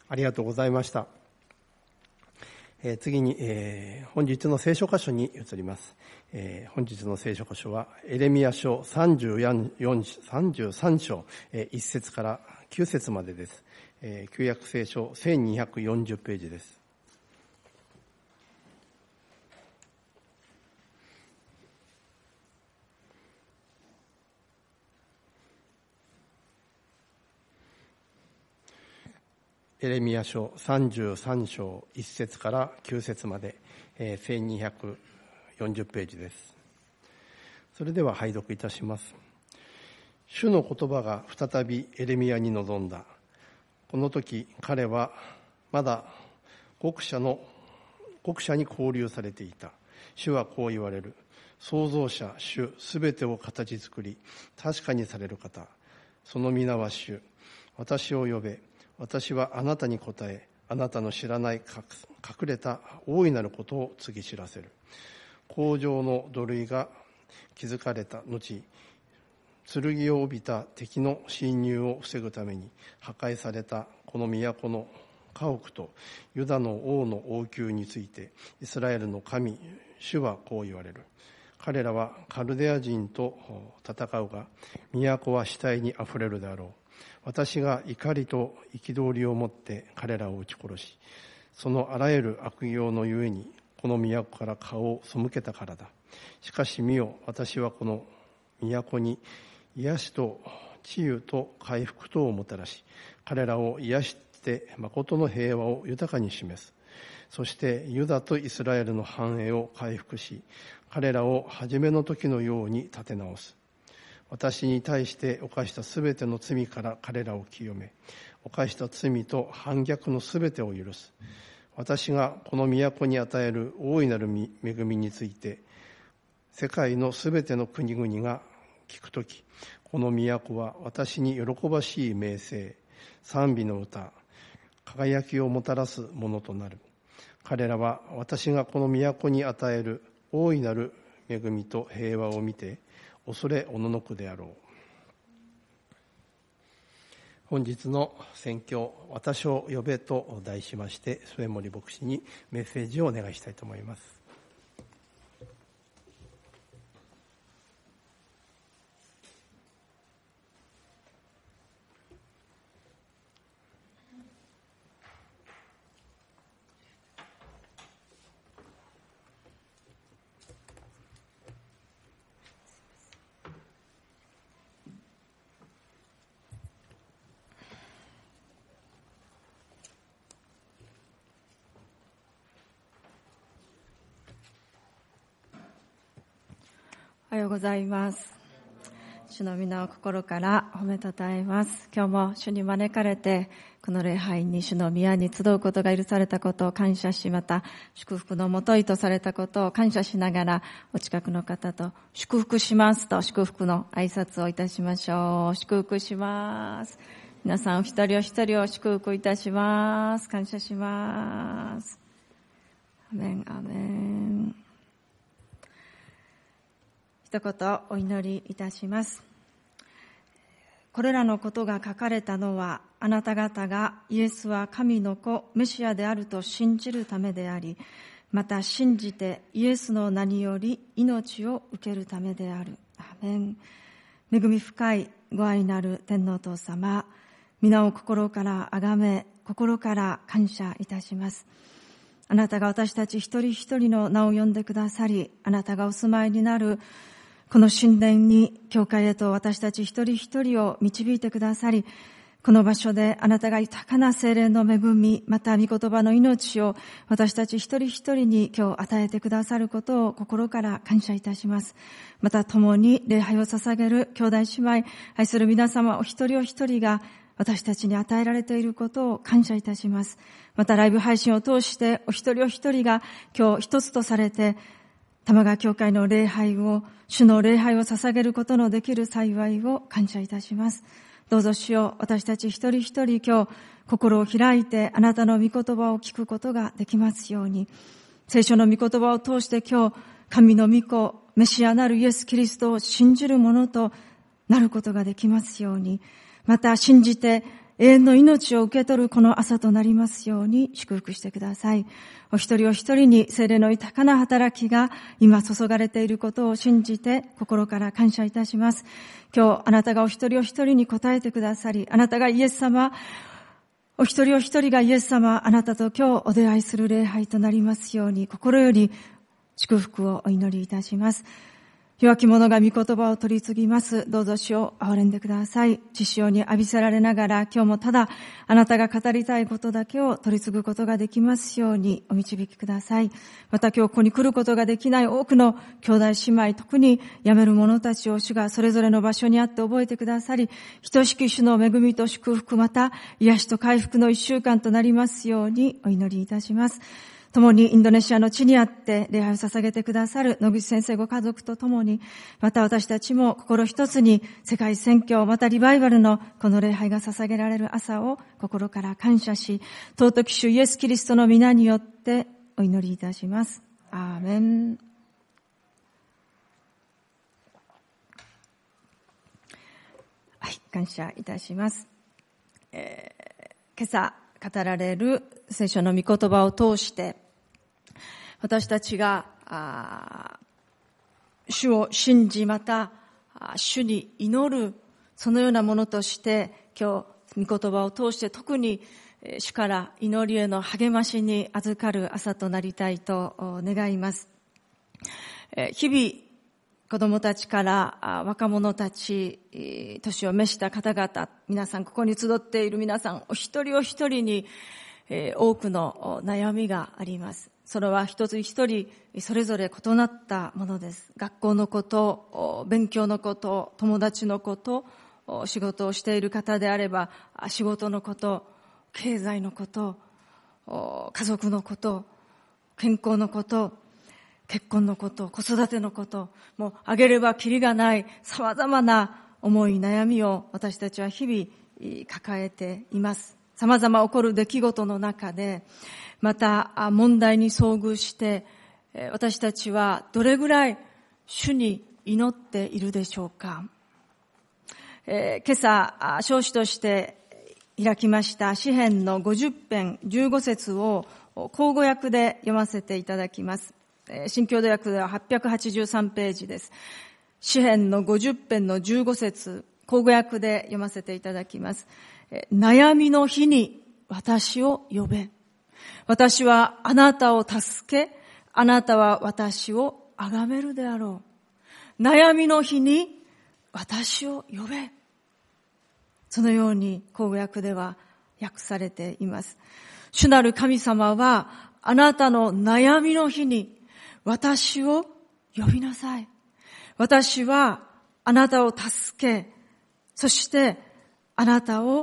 ありがとうございました。次に、本日の聖書箇所に移ります。本日の聖書箇所はエレミヤ書33章、1節から9節までです。旧約聖書1240ページです。エレミヤ書33章1節から9節まで、1240ページです。それでは拝読いたします。主の言葉が再びエレミヤに臨んだ。この時彼はまだ国者に交流されていた。主はこう言われる。創造者主すべてを形作り確かにされる方、その皆は主。私を呼べ。私はあなたに答え、あなたの知らない隠れた大いなることを告ぎ知らせる。工場の土塁が築かれた後、剣を帯びた敵の侵入を防ぐために破壊されたこの都の家屋とユダの王の王宮について、イスラエルの神主はこう言われる。彼らはカルデア人と戦うが、都は死体にあふれるであろう。私が怒りと憤りをもって彼らを撃ち殺し、そのあらゆる悪行のゆえにこの都から顔を背けたからだ。しかし見よ、私はこの都に癒しと治癒と回復とをもたらし、彼らを癒して誠の平和を豊かに示す。そしてユダとイスラエルの繁栄を回復し、彼らを初めの時のように立て直す。私に対して犯したすべての罪から彼らを清め、犯した罪と反逆のすべてを許す。私がこの都に与える大いなる恵みについて、世界のすべての国々が聞くとき、この都は私に喜ばしい名声、賛美の歌、輝きをもたらすものとなる。彼らは私がこの都に与える大いなる恵みと平和を見て、恐れおののくであろう。本日の宣教、私を呼べと題しまして、末森牧師にメッセージをお願いしたいと思います。 おはようございます。主の皆を心から褒めたたえます。今日も主に招かれて、この礼拝に主の宮に集うことが許されたことを感謝し、また祝福のもといとされたことを感謝しながら、お近くの方と祝福しますと祝福の挨拶をいたしましょう。祝福します。皆さんお一人お一人を祝福いたします。感謝します。アメン、アメン。一言お祈りいたします。これらのことが書かれたのは、あなた方がイエスは神の子メシアであると信じるためであり、また信じてイエスの名により命を受けるためである。アーメン。恵み深いご愛なる天皇父様、皆を心からあがめ、心から感謝いたします。あなたが私たち一人一人の名を呼んでくださり、あなたがお住まいになるこの神殿に、教会へと私たち一人一人を導いてくださり、この場所であなたが豊かな聖霊の恵み、また御言葉の命を私たち一人一人に今日与えてくださることを心から感謝いたします。また共に礼拝を捧げる兄弟姉妹、愛する皆様お一人お一人が私たちに与えられていることを感謝いたします。またライブ配信を通してお一人お一人が今日一つとされて、玉川教会の礼拝を、主の礼拝を捧げることのできる幸いを感謝いたします。どうぞ主よ、私たち一人一人今日心を開いてあなたの御言葉を聞くことができますように、聖書の御言葉を通して今日神の御子メシアなるイエス・キリストを信じる者となることができますように、また信じて永遠の命を受け取るこの朝となりますように祝福してください。お一人お一人に聖霊の豊かな働きが今注がれていることを信じて心から感謝いたします。今日あなたがお一人お一人に答えてくださり、あなたがイエス様、お一人お一人がイエス様、あなたと今日お出会いする礼拝となりますように心より祝福をお祈りいたします。弱き者が御言葉を取り次ぎます。どうぞ主を憐れんでください。血潮に浴びせられながら、今日もただあなたが語りたいことだけを取り継ぐことができますようにお導きください。また今日ここに来ることができない多くの兄弟姉妹、特に辞める者たちを主がそれぞれの場所にあって覚えてくださり、等しき主の恵みと祝福、また癒しと回復の一週間となりますようにお祈りいたします。共にインドネシアの地にあって礼拝を捧げてくださる野口先生ご家族と共に、また私たちも心一つに世界宣教、またリバイバルのこの礼拝が捧げられる朝を心から感謝し、尊き主イエス・キリストの皆によってお祈りいたします。アーメン。はい、感謝いたします。今朝語られる聖書の御言葉を通して、私たちが主を信じ、また主に祈る、そのようなものとして今日御言葉を通して特に主から祈りへの励ましに預かる朝となりたいと願います。日々子供たちから若者たち、年を召した方々、皆さん、ここに集っている皆さん、お一人お一人に多くの悩みがあります。それは一つ一人それぞれ異なったものです。学校のこと、勉強のこと、友達のこと、仕事をしている方であれば仕事のこと、経済のこと、家族のこと、健康のこと、結婚のこと、子育てのこと、もう挙げればキリがない様々な思い悩みを私たちは日々抱えています。様々起こる出来事の中で、また問題に遭遇して私たちはどれぐらい主に祈っているでしょうか。今朝証子として開きました詩編の50編15節を口語訳で読ませていただきます。新共同訳では883ページです。詩編の50編の15節、口語訳で読ませていただきます。悩みの日に私を呼べ。私はあなたを助け、あなたは私を崇めるであろう。悩みの日に私を呼べ。そのように口語訳では訳されています。主なる神様はあなたの悩みの日に私を呼びなさい。私はあなたを助け、そしてあなたは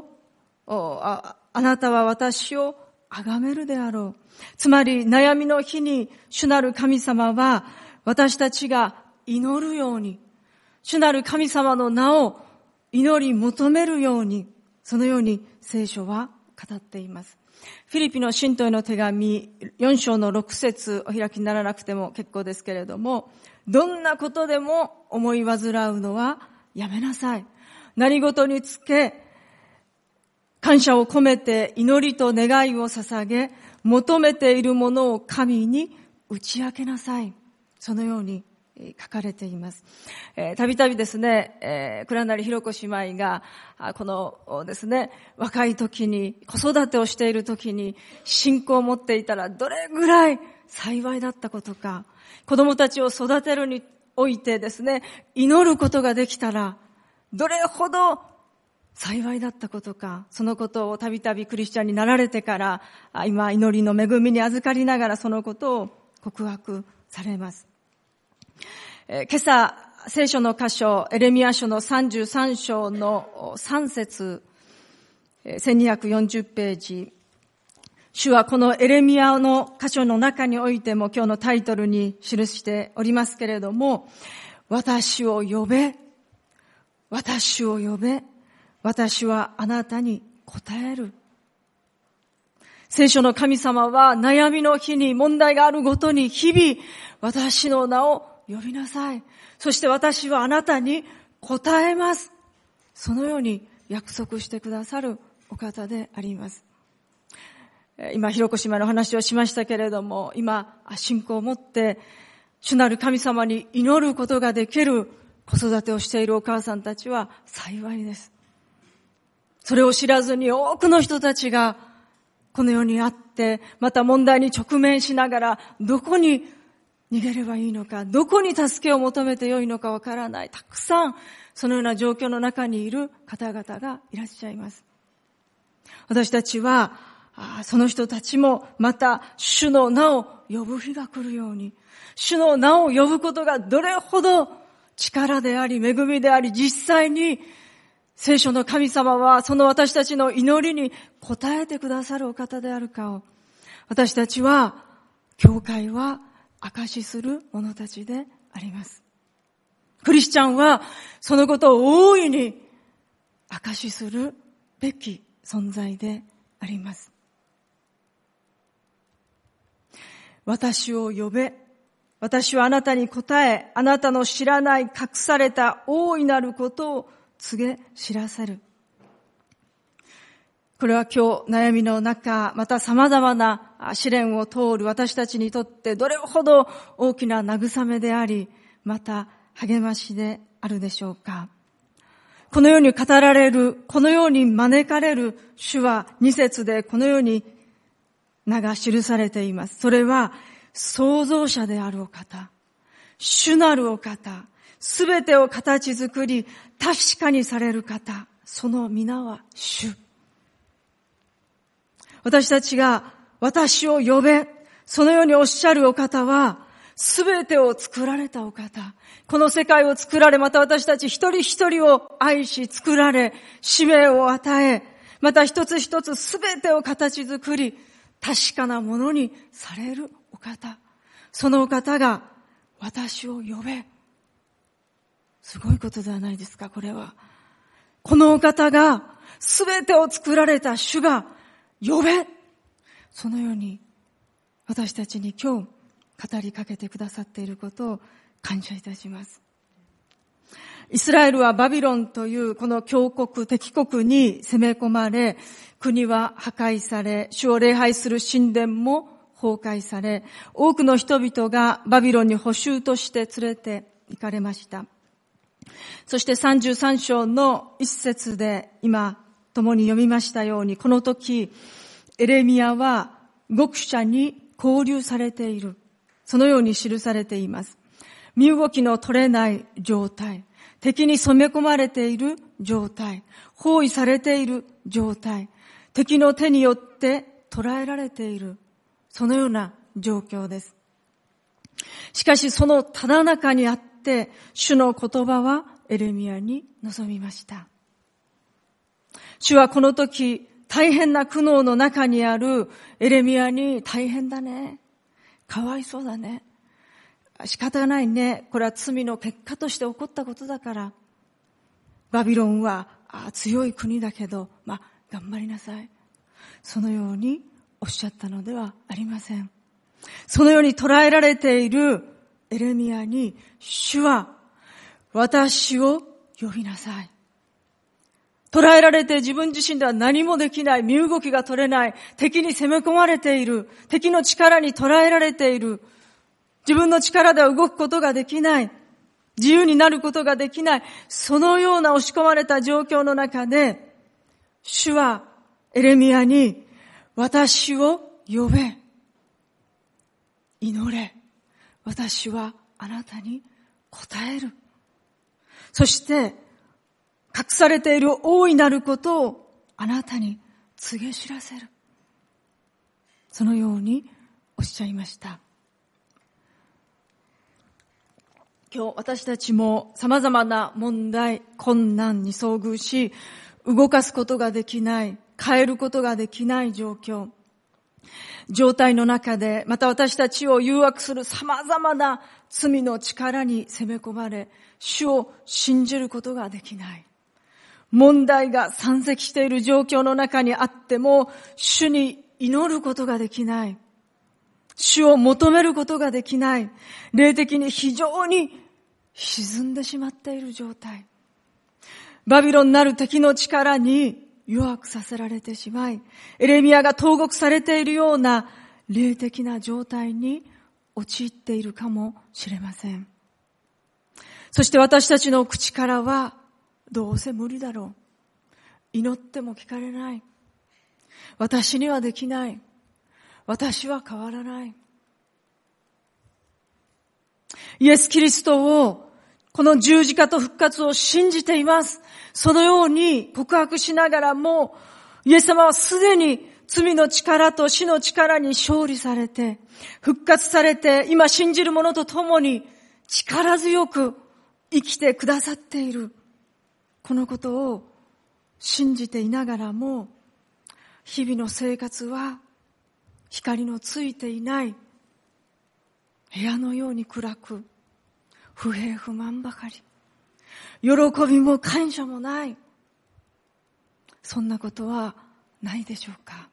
私を崇めるであろう。つまり悩みの日に主なる神様は私たちが祈るように、主なる神様の名を祈り求めるように、そのように聖書は語っています。フィリピの信徒への手紙4章の6節お開きにならなくても結構ですけれども、どんなことでも思い煩うのはやめなさい。何事につけ感謝を込めて祈りと願いを捧げ、求めているものを神に打ち明けなさい。そのように書かれています。たびたびですね、倉成弘子姉妹がこのですね、若い時に子育てをしている時に信仰を持っていたらどれぐらい幸いだったことか、子供たちを育てるにおいてですね、祈ることができたらどれほど幸いだったことか、そのことをたびたびクリスチャンになられてから今祈りの恵みに預かりながらそのことを告白されます。今朝聖書の箇所エレミヤ書の33章の3節、1240ページ、主はこのエレミヤの箇所の中においても今日のタイトルに記しておりますけれども、私を呼べ、私を呼べ、私はあなたに答える。聖書の神様は悩みの日に問題があるごとに日々私の名を呼びなさい。そして私はあなたに答えます。そのように約束してくださるお方であります。今、広子島の話をしましたけれども、今、信仰を持って、主なる神様に祈ることができる子育てをしているお母さんたちは幸いです。それを知らずに多くの人たちがこの世にあって、また問題に直面しながら、どこに逃げればいいのか、どこに助けを求めてよいのかわからない、たくさんそのような状況の中にいる方々がいらっしゃいます。私たちはその人たちもまた主の名を呼ぶ日が来るように、主の名を呼ぶことがどれほど力であり恵みであり、実際に聖書の神様はその私たちの祈りに応えてくださるお方であるかを、私たちは、教会は証しする者たちであります。クリスチャンはそのことを大いに証しするべき存在であります。私を呼べ。私はあなたに答え、あなたの知らない隠された大いなることを告げ知らせる。これは今日悩みの中、また様々な試練を通る私たちにとってどれほど大きな慰めであり、また励ましであるでしょうか。このように語られる、このように招かれる主は2節でこのように名が記されています。それは創造者であるお方、主なるお方、すべてを形作り確かにされる方、その皆は主。私たちが私を呼べ、そのようにおっしゃるお方はすべてを作られたお方、この世界を作られ、また私たち一人一人を愛し作られ、使命を与え、また一つ一つすべてを形作り確かなものにされるお方、そのお方が私を呼べ。すごいことではないですか。これはこのお方がすべてを作られた主が呼べ、そのように私たちに今日語りかけてくださっていることを感謝いたします。イスラエルはバビロンというこの強国、敵国に攻め込まれ、国は破壊され、主を礼拝する神殿も崩壊され、多くの人々がバビロンに捕囚として連れて行かれました。そして33章の一節で今共に読みましたように、この時エレミヤは獄舎に拘留されている、そのように記されています。身動きの取れない状態、敵に染め込まれている状態、包囲されている状態、敵の手によって捕らえられている、そのような状況です。しかしそのただ中にあって主の言葉はエレミヤに臨みました。主はこの時大変な苦悩の中にあるエレミヤに、大変だね、かわいそうだね、仕方がないね、これは罪の結果として起こったことだから、バビロンは強い国だけど頑張りなさい、そのようにおっしゃったのではありません。そのように捉えられているエレミヤに、主は私を呼びなさい。捉えられて自分自身では何もできない、身動きが取れない、敵に攻め込まれている、敵の力に捉えられている、自分の力では動くことができない、自由になることができない、そのような押し込まれた状況の中で、主はエレミヤに、私を呼べ、祈れ、私はあなたに答える。そして隠されている大いなることをあなたに告げ知らせる。そのようにおっしゃいました。今日私たちも様々な問題、困難に遭遇し、動かすことができない、変えることができない状態の中で、また私たちを誘惑する様々な罪の力に攻め込まれ、主を信じることができない。問題が山積している状況の中にあっても、主に祈ることができない。主を求めることができない。霊的に非常に沈んでしまっている状態。バビロンなる敵の力に弱くさせられてしまい、エレミヤが投獄されているような霊的な状態に陥っているかもしれません。そして私たちの口からは、どうせ無理だろう。祈っても聞かれない。私にはできない。私は変わらない。イエス・キリストを、この十字架と復活を信じています。そのように告白しながらも、イエス様はすでに罪の力と死の力に勝利されて、復活されて、今信じる者と共に力強く生きてくださっている。このことを信じていながらも、日々の生活は光のついていない部屋のように暗く、不平不満ばかり、喜びも感謝もない、そんなことはないでしょうか。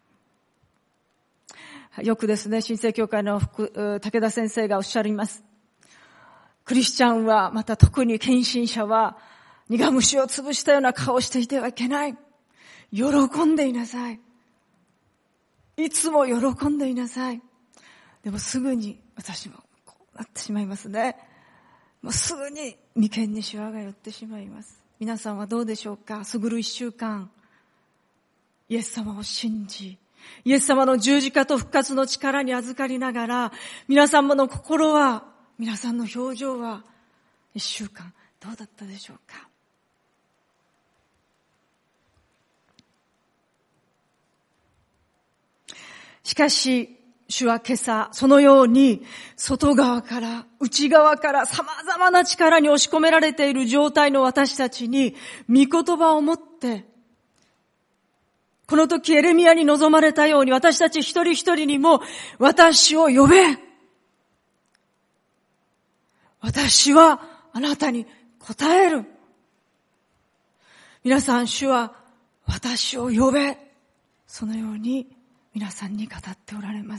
よくですね、新生教会の武田先生がおっしゃいます。クリスチャンは、また特に献身者は、苦虫を潰したような顔をしていてはいけない。喜んでいなさい。いつも喜んでいなさい。でもすぐに私もこうなってしまいますね。もうすぐに眉間にシワが寄ってしまいます。皆さんはどうでしょうか。過ぐる一週間、イエス様を信じ、イエス様の十字架と復活の力に預かりながら、皆さんの心は、皆さんの表情は、一週間どうだったでしょうか。しかし、主は今朝、そのように、外側から、内側から様々な力に押し込められている状態の私たちに、御言葉を持って、この時エレミヤに望まれたように、私たち一人一人にも、私を呼べ。私はあなたに答える。皆さん、主は私を呼べ。そのように皆さんに語っておられます。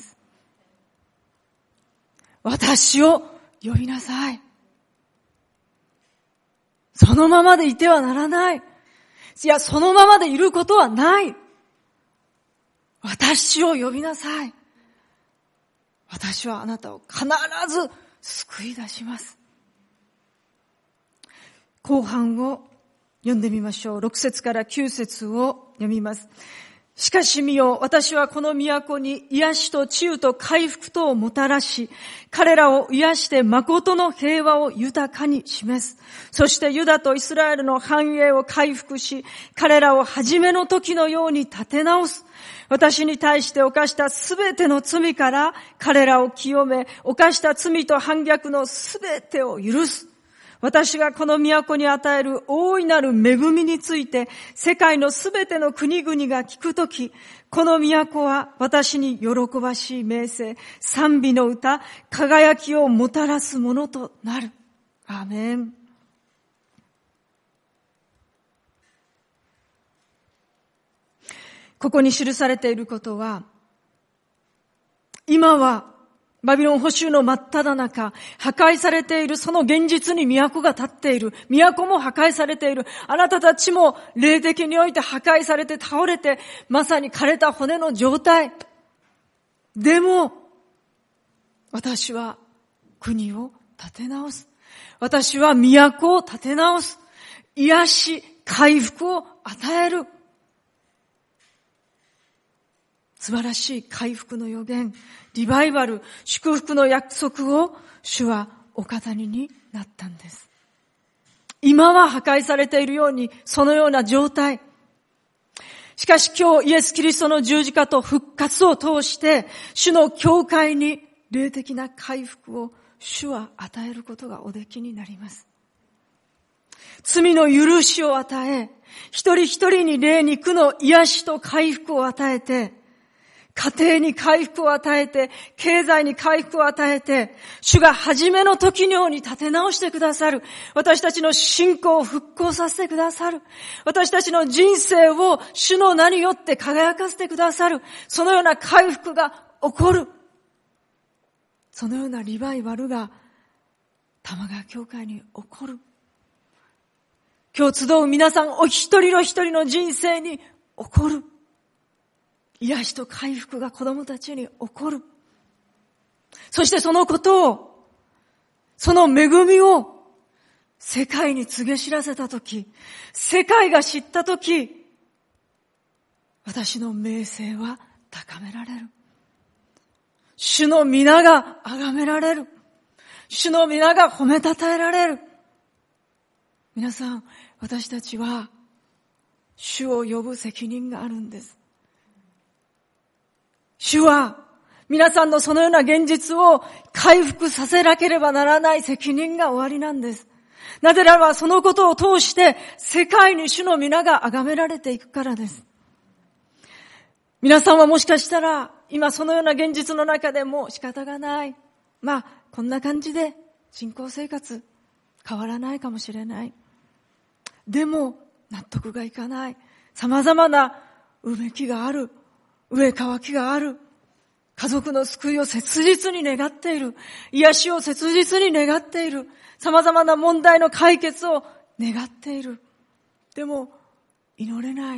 私を呼びなさい。そのままでいてはならない。いや、そのままでいることはない。私を呼びなさい。私はあなたを必ず救い出します。後半を読んでみましょう。6節から9節を読みます。しかし見よ、私はこの都に癒しと治癒と回復とをもたらし、彼らを癒して誠の平和を豊かに示す。そしてユダとイスラエルの繁栄を回復し、彼らを初めの時のように立て直す。私に対して犯したすべての罪から彼らを清め、犯した罪と反逆のすべてを許す。私がこの都に与える大いなる恵みについて、世界のすべての国々が聞くとき、この都は私に喜ばしい名声、賛美の歌、輝きをもたらすものとなる。アーメン。ここに記されていることは、今はバビロン捕囚の真っ只中、破壊されているその現実に都が立っている。都も破壊されている。あなたたちも霊的において破壊されて倒れて、まさに枯れた骨の状態。でも、私は国を立て直す。私は都を立て直す。癒し、回復を与える。素晴らしい回復の予言、リバイバル、祝福の約束を主はお語りになったんです。今は破壊されているように、そのような状態。しかし今日イエス・キリストの十字架と復活を通して、主の教会に霊的な回復を主は与えることがおできになります。罪の許しを与え、一人一人に霊肉の癒しと回復を与えて、家庭に回復を与えて、経済に回復を与えて、主が初めの時のように立て直してくださる。私たちの信仰を復興させてくださる。私たちの人生を主の名によって輝かせてくださる。そのような回復が起こる。そのようなリバイバルが玉川教会に起こる。今日集う皆さんお一人お一人の人生に起起こる。癒しと回復が子供たちに起こる。そしてそのことを、その恵みを世界に告げ知らせたとき、世界が知ったとき、私の名声は高められる。主の皆が崇められる。主の皆が褒めたたえられる。皆さん、私たちは主を呼ぶ責任があるんです。主は皆さんのそのような現実を回復させなければならない責任がおありなんです。なぜならばそのことを通して世界に主の皆が崇められていくからです。皆さんはもしかしたら今そのような現実の中でも仕方がない。こんな感じで信仰生活変わらないかもしれない。でも納得がいかない。様々なうめきがある。飢え渇きがある。家族の救いを切実に願っている。癒しを切実に願っている。様々な問題の解決を願っている。でも祈れない。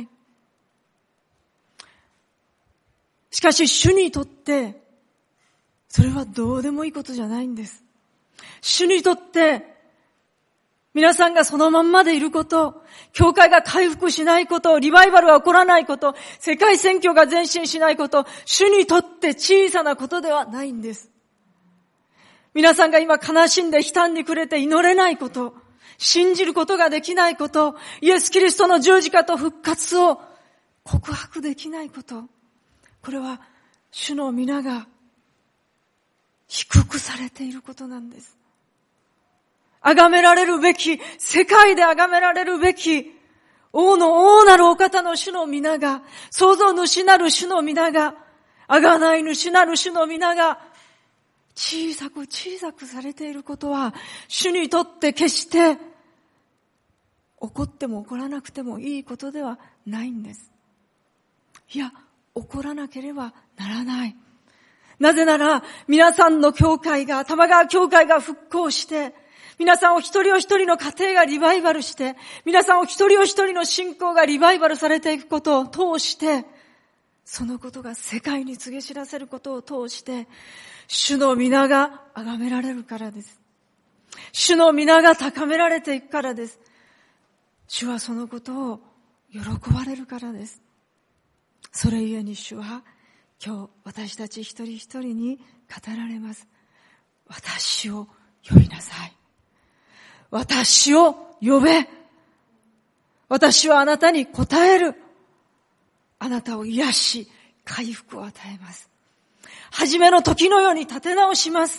しかし主にとってそれはどうでもいいことじゃないんです。主にとって皆さんがそのまんまでいること、教会が回復しないこと、リバイバルが起こらないこと、世界宣教が前進しないこと、主にとって小さなことではないんです。皆さんが今悲しんで悲嘆に暮れて祈れないこと、信じることができないこと、イエス・キリストの十字架と復活を告白できないこと、これは主の皆が低くされていることなんです。崇められるべき、世界で崇められるべき、王の王なるお方の主の皆が、創造主なる主の皆が、贖い主なる主の皆が、小さく小さくされていることは、主にとって決して、起こっても起こらなくてもいいことではないんです。いや、起こらなければならない。なぜなら、皆さんの教会が、玉川教会が復興して、皆さんお一人お一人の家庭がリバイバルして、皆さんお一人お一人の信仰がリバイバルされていくことを通して、そのことが世界に告げ知らせることを通して、主の皆が崇められるからです。主の皆が高められていくからです。主はそのことを喜ばれるからです。それゆえに主は今日私たち一人一人に語られます。私を呼びなさい。私を呼べ。私はあなたに答える。あなたを癒し、回復を与えます。初めの時のように立て直します。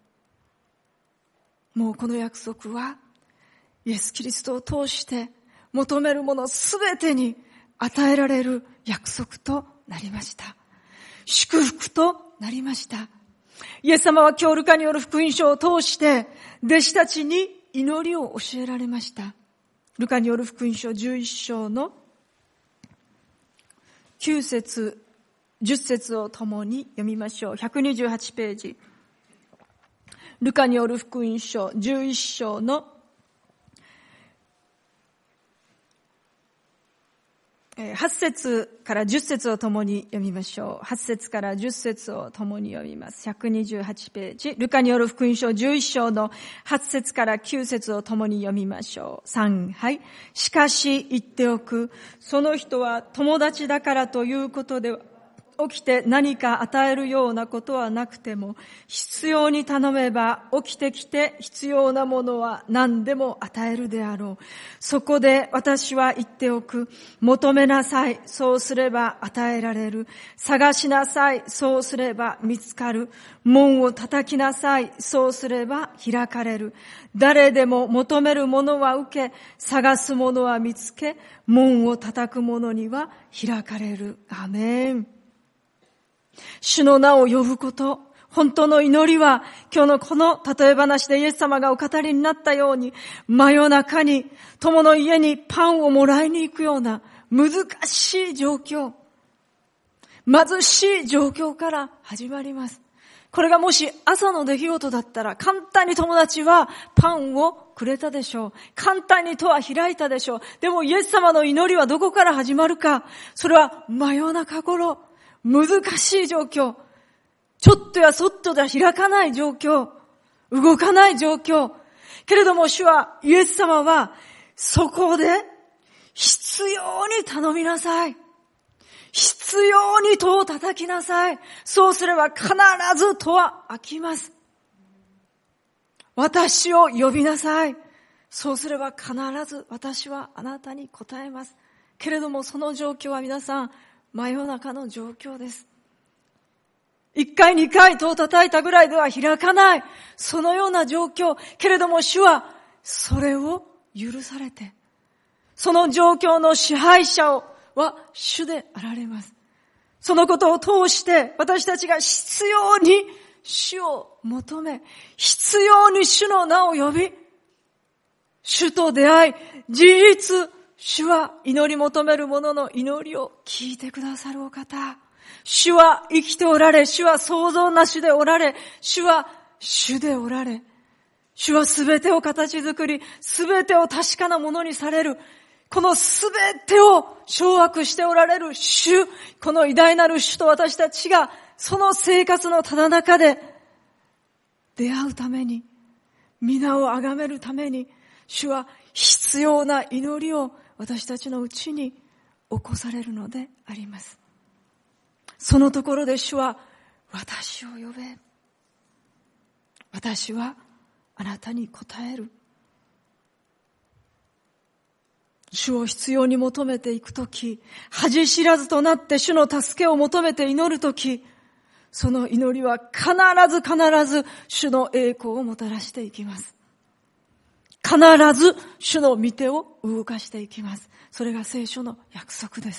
もうこの約束は、イエス・キリストを通して求めるものすべてに与えられる約束となりました。祝福となりました。イエス様は今日ルカによる福音書を通して弟子たちに祈りを教えられました。ルカによる福音書11章の9節10節を共に読みましょう。128ページ。ルカによる福音書11章の8節から10節を共に読みましょう。8節から10節を共に読みます。128ページ。ルカによる福音書11章の8節から9節を共に読みましょう。3、はい。しかし言っておく。その人は友達だからということで起きて何か与えるようなことはなくても、必要に頼めば起きてきて必要なものは何でも与えるであろう。そこで私は言っておく。求めなさい。そうすれば与えられる。探しなさい。そうすれば見つかる。門を叩きなさい。そうすれば開かれる。誰でも求めるものは受け、探すものは見つけ、門を叩く者には開かれる。アメン。主の名を呼ぶこと、本当の祈りは今日のこの例え話でイエス様がお語りになったように、真夜中に友の家にパンをもらいに行くような難しい状況、貧しい状況から始まります。 これがもし朝の出来事だったら、簡単に友達はパンをくれたでしょう。簡単に戸は開いたでしょう。でもイエス様の祈りはどこから始まるか。それは真夜中頃、難しい状況。ちょっとやそっとでは開かない状況。動かない状況。けれども主は、イエス様は、そこで必要に頼みなさい。必要に戸を叩きなさい。そうすれば必ず戸は開きます。私を呼びなさい。そうすれば必ず私はあなたに答えます。けれどもその状況は皆さん、真夜中の状況です。1回2回戸を叩いたぐらいでは開かない。そのような状況。けれども主はそれを許されて、その状況の支配者は主であられます。そのことを通して私たちが必要に主を求め、必要に主の名を呼び、主と出会い、事実、主は祈り求める者の祈りを聞いてくださるお方。主は生きておられ、主は創造なしでおられ、主は主でおられ、主はすべてを形作り、すべてを確かなものにされる。このすべてを掌握しておられる主、この偉大なる主と私たちが、その生活のただ中で出会うために、皆をあがめるために、主は必要な祈りを私たちのうちに起こされるのであります。そのところで主は、私を呼べ。私はあなたに答える。主を必要に求めていくとき、恥知らずとなって主の助けを求めて祈るとき、その祈りは必ず主の栄光をもたらしていきます。必ず主の御手を動かしていきます。それが聖書の約束です。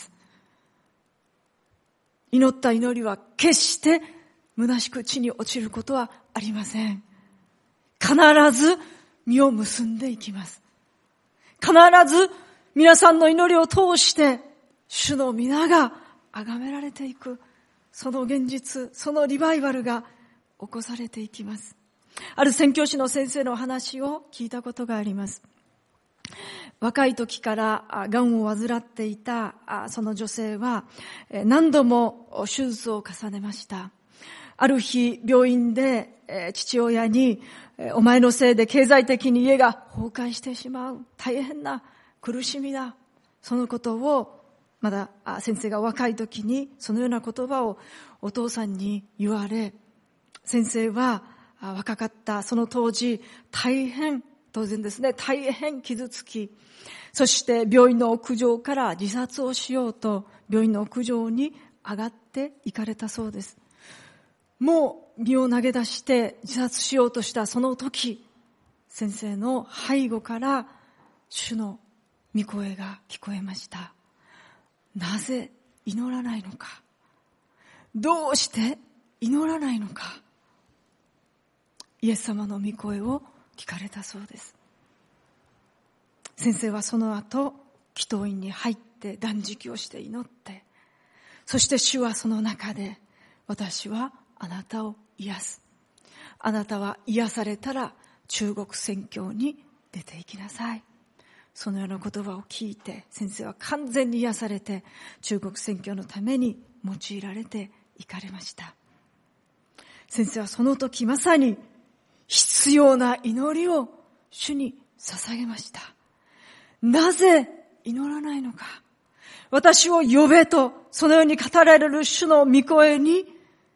祈った祈りは決して虚しく地に落ちることはありません。必ず実を結んでいきます。必ず皆さんの祈りを通して主の皆が崇められていく、その現実、そのリバイバルが起こされていきます。ある宣教師の先生の話を聞いたことがあります。若い時から癌を患っていたその女性は何度も手術を重ねました。ある日病院で父親に、お前のせいで経済的に家が崩壊してしまう、大変な苦しみだ、そのことをまだ先生が若い時にそのような言葉をお父さんに言われ、先生は若かったその当時当然ですね、大変傷つき、そして病院の屋上から自殺をしようと病院の屋上に上がって行かれたそうです。もう身を投げ出して自殺しようとしたその時、先生の背後から主の御声が聞こえました。なぜ祈らないのか、どうして祈らないのか、イエス様の御声を聞かれたそうです。先生はその後祈祷院に入って断食をして祈って、そして主はその中で、私はあなたを癒す、あなたは癒されたら中国宣教に出て行きなさい、そのような言葉を聞いて、先生は完全に癒されて中国宣教のために用いられて行かれました。先生はその時まさに必要な祈りを主に捧げました。なぜ祈らないのか、私を呼べとそのように語られる主の御声に、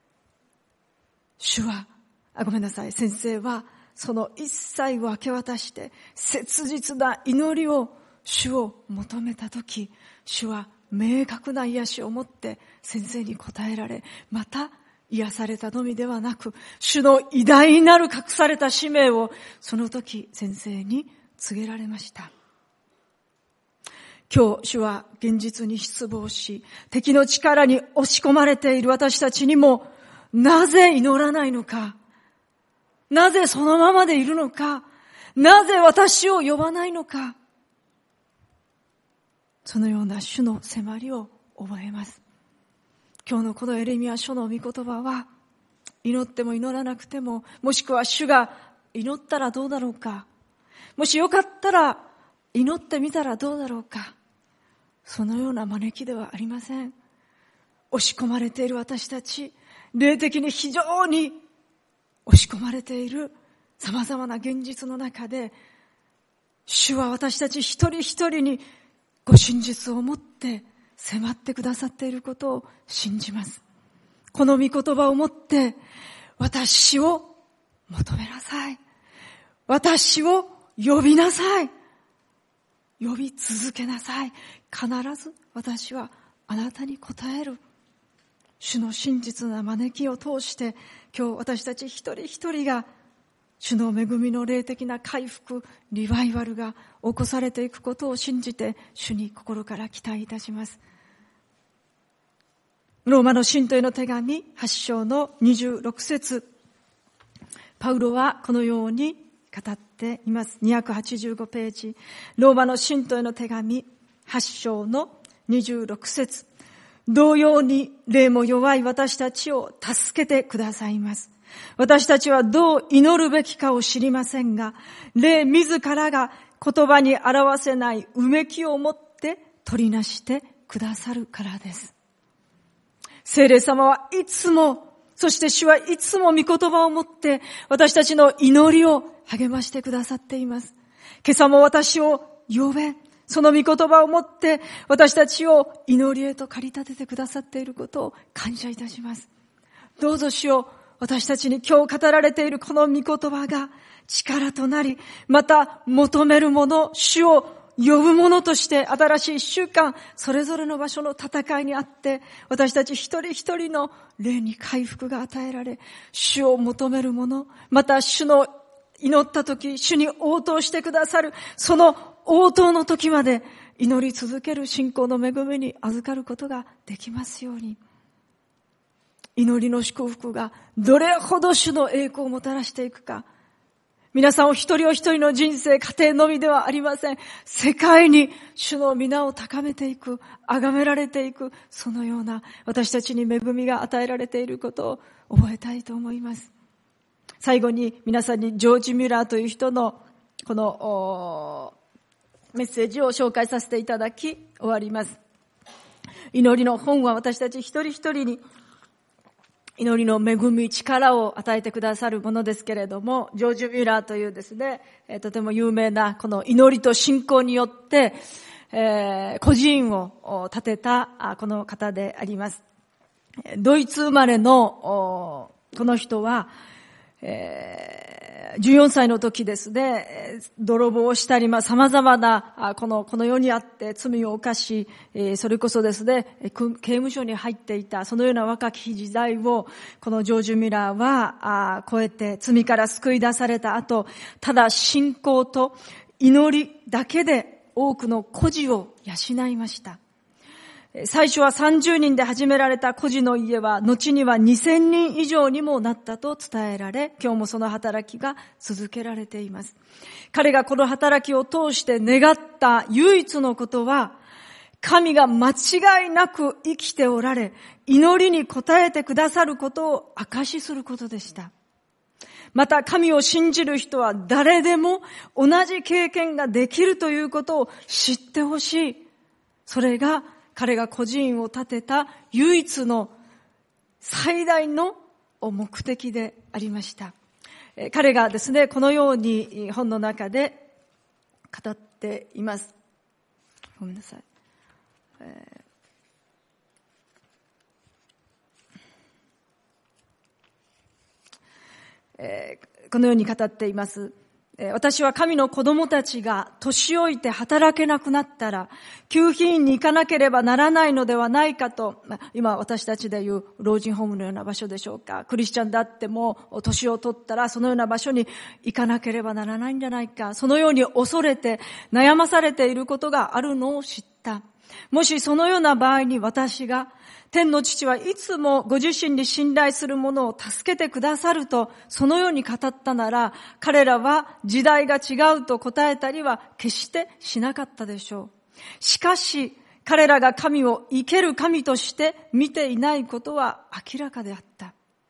先生はその一切を明け渡して切実な祈りを主を求めたとき、主は明確な癒しを持って先生に答えられ、また癒されたのみではなく、主の偉大なる隠された使命をその時先生に告げられました。今日主は現実に失望し、敵の力に押し込まれている私たちにも、なぜ祈らないのか、なぜそのままでいるのか、なぜ私を呼ばないのか、そのような主の迫りを覚えます。今日のこのエレミヤ書の御言葉は、 祈っても祈らなくても、もしくは主が祈ったらどうだろうか、もしよかったら祈ってみたらどうだろうか、そのような招きではありません。押し込まれている私たち、霊的に非常に押し込まれている様々な現実の中で、主は私たち一人一人にご真実を持って迫ってくださっていることを信じます。この御言葉を持って、私を求めなさい、私を呼びなさい、呼び続けなさい、必ず私はあなたに答える。主の真実な招きを通して、今日私たち一人一人が主の恵みの霊的な回復、リバイバルが起こされていくことを信じて、主に心から期待いたします。ローマの信徒への手紙8章の26節、パウロはこのように語っています。285ページ、ローマの信徒への手紙8章の26節、同様に霊も弱い私たちを助けてくださいます。私たちはどう祈るべきかを知りませんが、霊自らが言葉に表せないうめきを持って取りなしてくださるからです。聖霊様はいつも、そして主はいつも御言葉を持って私たちの祈りを励ましてくださっています。今朝も私を呼べ、その御言葉を持って私たちを祈りへと駆り立ててくださっていることを感謝いたします。どうぞ主よ、私たちに今日語られているこの御言葉が力となり、また求める者、主を呼ぶ者として新しい一週間、それぞれの場所の戦いにあって、私たち一人一人の霊に回復が与えられ、主を求める者、また主の祈った時、主に応答してくださる、その応答の時まで祈り続ける信仰の恵みに預かることができますように。祈りの祝福がどれほど主の栄光をもたらしていくか、皆さんお一人お一人の人生、家庭のみではありません。世界に主の皆を高めていく、崇められていく、そのような私たちに恵みが与えられていることを覚えたいと思います。最後に皆さんにジョージ・ミュラーという人のこのメッセージを紹介させていただき終わります。祈りの本は私たち一人一人に祈りの恵み、力を与えてくださるものですけれども、ジョージ・ミュラーというですね、とても有名なこの祈りと信仰によって、孤児院を建てたこの方であります。ドイツ生まれのこの人は、14歳の時ですね、泥棒をしたり、様々なこの世にあって罪を犯し、それこそですね、刑務所に入っていた、そのような若き時代を、このジョージ・ミュラーは超えて罪から救い出された後、ただ信仰と祈りだけで多くの孤児を養いました。最初は30人で始められた孤児の家は、後には2000人以上にもなったと伝えられ、今日もその働きが続けられています。彼がこの働きを通して願った唯一のことは、神が間違いなく生きておられ、祈りに応えてくださることを証しすることでした。また神を信じる人は誰でも同じ経験ができるということを知ってほしい。それが彼が孤児院を建てた唯一の最大の目的でありました。彼がですね、このように本の中で語っています。ごめんなさい。このように語っています。私は神の子供たちが年老いて働けなくなったら、給付院に行かなければならないのではないかと、今私たちでいう老人ホームのような場所でしょうか。クリスチャンであっても、年を取ったらそのような場所に行かなければならないんじゃないか。そのように恐れて悩まされていることがあるのを知った。もしそのような場合に私が、天の父はいつもご自身に信頼する者を助けてくださると、そのように語ったなら、彼らは時代が違うと答えたりは決してしなかったでしょう。しかし、彼らが神を生ける神として見ていないことは明らかであった。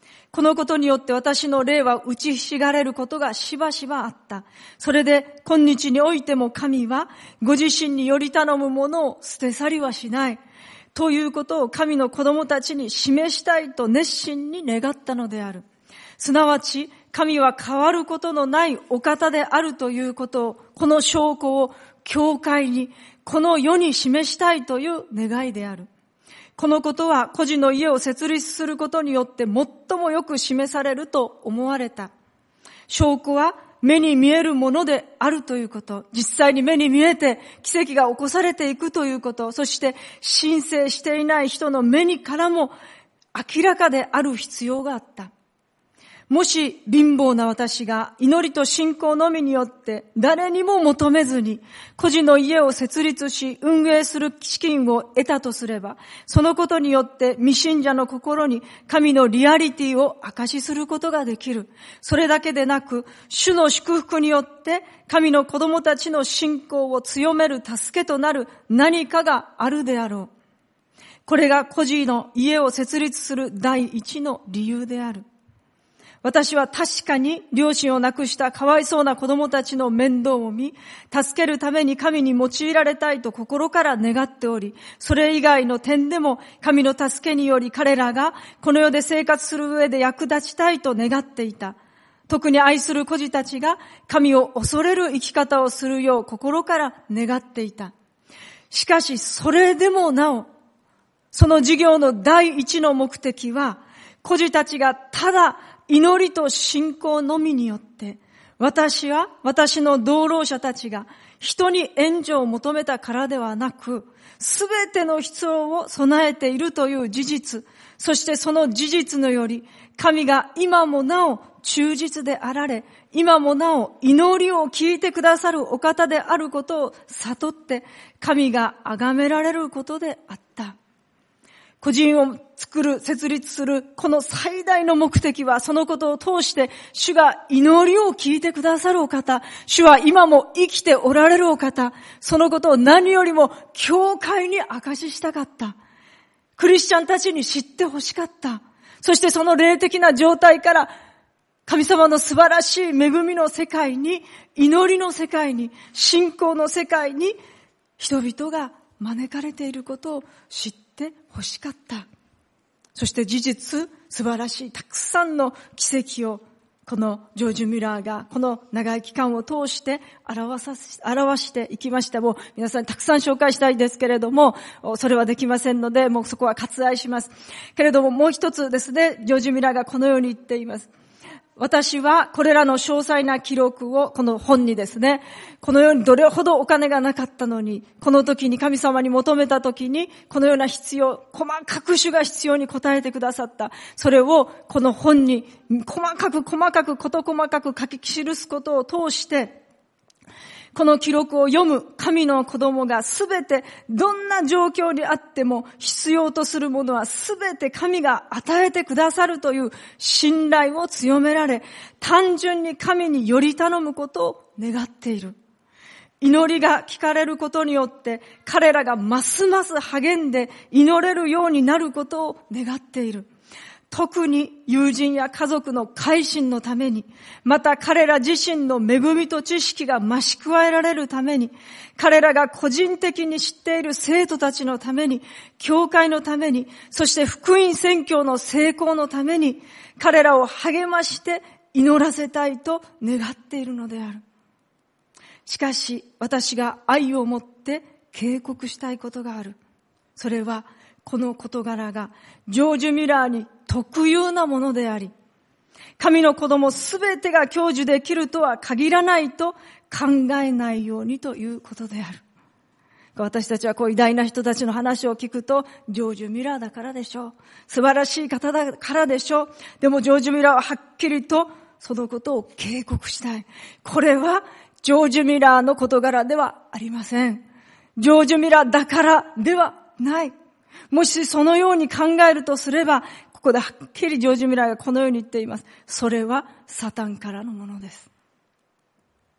このことによって私の霊は打ちひしがれることがしばしばあった。それで今日においても神はご自身により頼むものを捨て去りはしない。ということを神の子供たちに示したいと熱心に願ったのである。すなわち神は変わることのないお方であるということを、この証拠を教会に、この世に示したいという願いである。このことは孤児の家を設立することによって最もよく示されると思われた。証拠は目に見えるものであるということ、実際に目に見えて奇跡が起こされていくということ、そして申請していない人の目にからも明らかである必要があった。もし貧乏な私が祈りと信仰のみによって誰にも求めずに孤児の家を設立し運営する資金を得たとすれば、そのことによって未信者の心に神のリアリティを証しすることができる。それだけでなく、主の祝福によって神の子供たちの信仰を強める助けとなる何かがあるであろう。これが孤児の家を設立する第一の理由である。私は確かに両親を亡くしたかわいそうな子供たちの面倒を見、助けるために神に用いられたいと心から願っており、それ以外の点でも神の助けにより彼らがこの世で生活する上で役立ちたいと願っていた。特に愛する孤児たちが神を恐れる生き方をするよう心から願っていた。しかしそれでもなお、その事業の第一の目的は、孤児たちがただ祈りと信仰のみによって、私は私の同労者たちが人に援助を求めたからではなく、すべての必要を備えているという事実、そしてその事実のより、神が今もなお忠実であられ、今もなお祈りを聞いてくださるお方であることを悟って、神が崇められることであった。個人を作る、設立する、この最大の目的は、そのことを通して、主が祈りを聞いてくださるお方、主は今も生きておられるお方、そのことを何よりも教会に証ししたかった。クリスチャンたちに知ってほしかった。そしてその霊的な状態から、神様の素晴らしい恵みの世界に、祈りの世界に、信仰の世界に、人々が招かれていることを知って欲しかった。そして事実、素晴らしいたくさんの奇跡をこのジョージ・ミラーがこの長い期間を通して表していきました。もう皆さんにたくさん紹介したいですけれども、それはできませんので、もうそこは割愛します。けれどももう一つですね、ジョージ・ミラーがこのように言っています。私はこれらの詳細な記録をこの本にですね、このようにどれほどお金がなかったのに、この時に神様に求めた時に、このような必要、細かく主が必要に応えてくださった。それをこの本に細かく事細かく書き記すことを通して、この記録を読む神の子供がすべてどんな状況にあっても必要とするものはすべて神が与えてくださるという信頼を強められ、単純に神により頼むことを願っている。祈りが聞かれることによって彼らがますます励んで祈れるようになることを願っている。特に友人や家族の改心のために、また彼ら自身の恵みと知識が増し加えられるために、彼らが個人的に知っている生徒たちのために、教会のために、そして福音宣教の成功のために、彼らを励まして祈らせたいと願っているのである。しかし、私が愛を持って警告したいことがある。それは、この事柄がジョージ・ミラーに特有なものであり、神の子供すべてが享受できるとは限らないと考えないようにということである。私たちはこう偉大な人たちの話を聞くと、ジョージ・ミラーだからでしょう。素晴らしい方だからでしょう。でもジョージ・ミラーははっきりとそのことを警告したい。これはジョージ・ミラーの事柄ではありません。ジョージ・ミラーだからではない。もしそのように考えるとすれば、ここではっきりジョージ・ミラーがこのように言っています。それはサタンからのものです。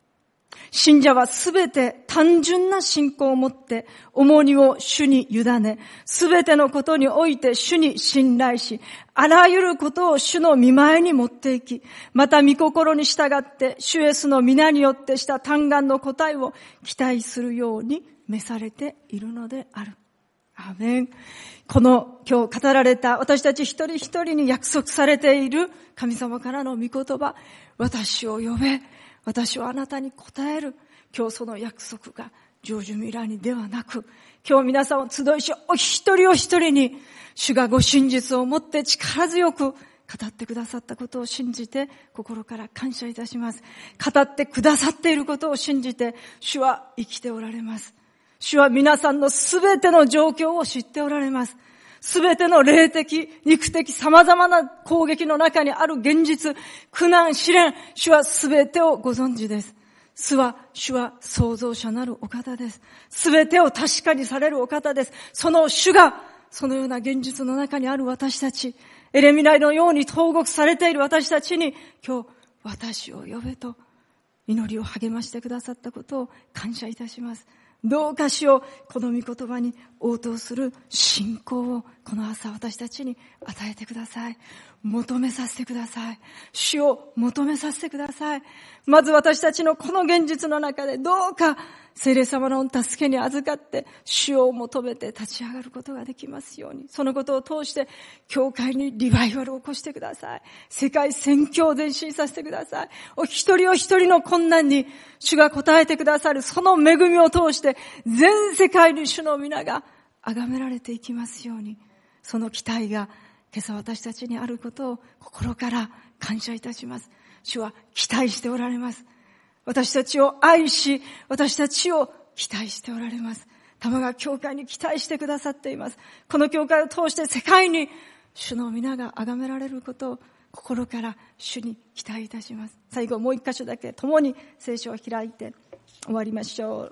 信者はすべて単純な信仰を持って重荷を主に委ね、すべてのことにおいて主に信頼し、あらゆることを主の御前に持っていき、また御心に従って主イエスの皆によってした嘆願の答えを期待するように召されているのである。アーメン。この今日語られた私たち一人一人に約束されている神様からの御言葉、私を呼べ、私はあなたに答える。今日その約束が成就未来にではなく、今日皆さんを集いしお一人お一人に主がご真実を持って力強く語ってくださったことを信じて心から感謝いたします。語ってくださっていることを信じて主は生きておられます。主は皆さんのすべての状況を知っておられます。すべての霊的、肉的、様々な攻撃の中にある現実、苦難、試練、主はすべてをご存知です。主は創造者なるお方です。すべてを確かにされるお方です。その主が、そのような現実の中にある私たち、エレミナイのように投獄されている私たちに、今日、私を呼べと祈りを励ましてくださったことを感謝いたします。どうか主をこの御言葉に応答する信仰をこの朝私たちに与えてください。求めさせてください。主を求めさせてください。まず私たちのこの現実の中でどうか聖霊様の助けに預かって主を求めて立ち上がることができますように、そのことを通して教会にリバイバルを起こしてください。世界宣教を前進させてください。お一人お一人の困難に主が答えてくださるその恵みを通して全世界に主の皆が崇められていきますように、その期待が今朝私たちにあることを心から感謝いたします。主は期待しておられます。私たちを愛し、私たちを期待しておられます。玉川教会に期待してくださっています。この教会を通して世界に主の皆が崇められることを心から主に期待いたします。最後もう一箇所だけ共に聖書を開いて終わりましょう。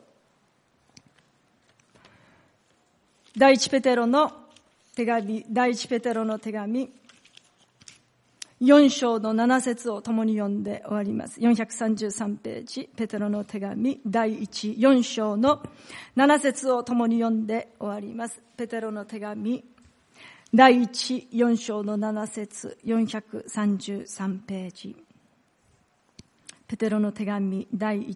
第一ペテロの手紙4章の7節を共に読んで終わります。433ページ、ペテロの手紙第4章の7節を共に読んで終わります。ペテロの手紙第4章の7節、433ページ。ペテロの手紙第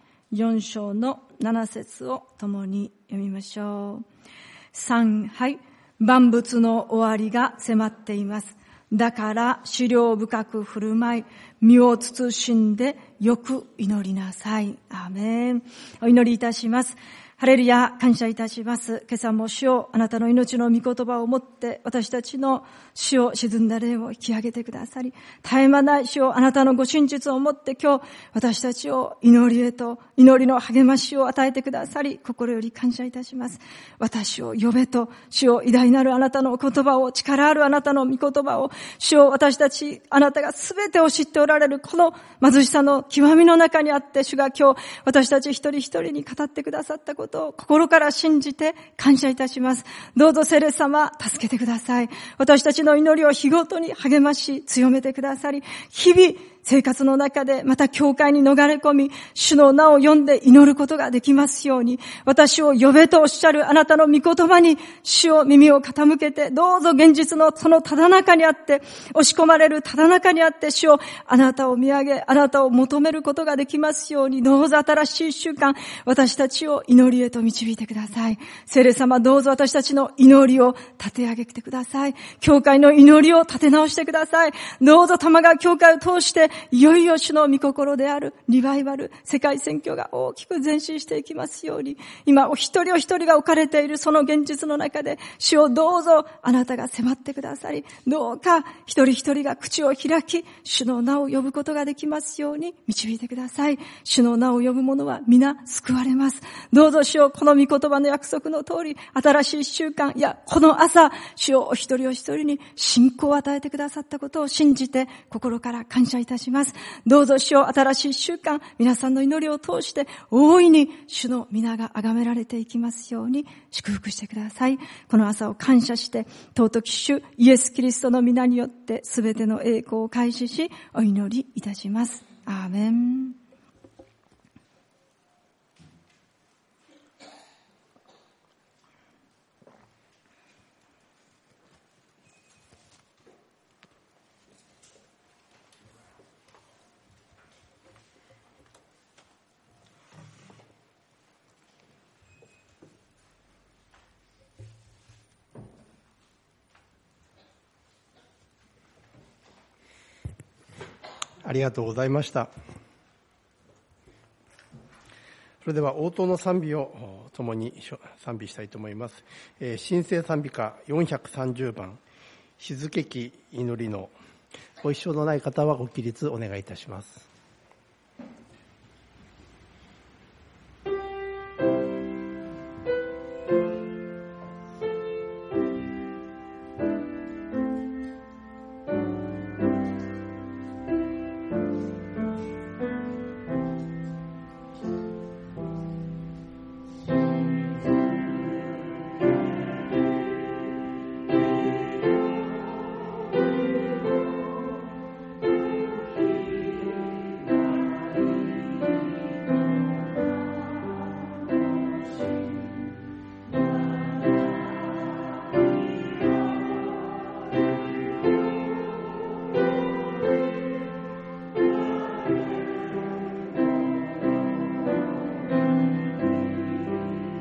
4章の7節を共に読みましょう。3、はい。万物の終わりが迫っています。だから思慮深く振る舞い、身を慎んでよく祈りなさい。アーメン。お祈りいたします。ハレルヤ、感謝いたします。今朝も主よ、あなたの命の御言葉をもって私たちの主を沈んだ霊を引き上げてくださり、絶え間ない主よ、あなたのご真実をもって今日私たちを祈りへと祈りの励ましを与えてくださり、心より感謝いたします。私を呼べと、主よ、偉大なるあなたのお言葉を、力あるあなたの御言葉を、主よ、私たちあなたがすべてを知っておられるこの貧しさの極みの中にあって、主が今日私たち一人一人に語ってくださったことを心から信じて感謝いたします。どうぞ聖霊様、助けてください。私たちの祈りを日ごとに励まし強めてくださり、日々生活の中でまた教会に逃れ込み、主の名を呼んで祈ることができますように、私を呼べとおっしゃるあなたの御言葉に主を耳を傾けて、どうぞ現実のそのただ中にあって、押し込まれるただ中にあって主をあなたを見上げ、あなたを求めることができますように、どうぞ新しい一週間、私たちを祈りへと導いてください。聖霊様、どうぞ私たちの祈りを立て上げてください。教会の祈りを立て直してください。どうぞ玉川教会を通していよいよ主の御心であるリバイバル、世界宣教が大きく前進していきますように、今お一人お一人が置かれているその現実の中で、主をどうぞあなたが迫ってくださり、どうか一人一人が口を開き、主の名を呼ぶことができますように導いてください。主の名を呼ぶ者は皆救われます。どうぞ主をこの御言葉の約束の通り、新しい一週間、いやこの朝、主をお一人お一人に信仰を与えてくださったことを信じて心から感謝いたします。どうぞ主を新しい一週間、皆さんの祈りを通して大いに主の皆が崇められていきますように祝福してください。この朝を感謝して、尊き主イエスキリストの皆によってすべての栄光を開始しお祈りいたします。アーメン。 ありがとうございました。それでは応答の賛美を共に賛美したいと思います。新生賛美歌430番、静けき祈りの。ご一緒のない方はご起立お願いいたします。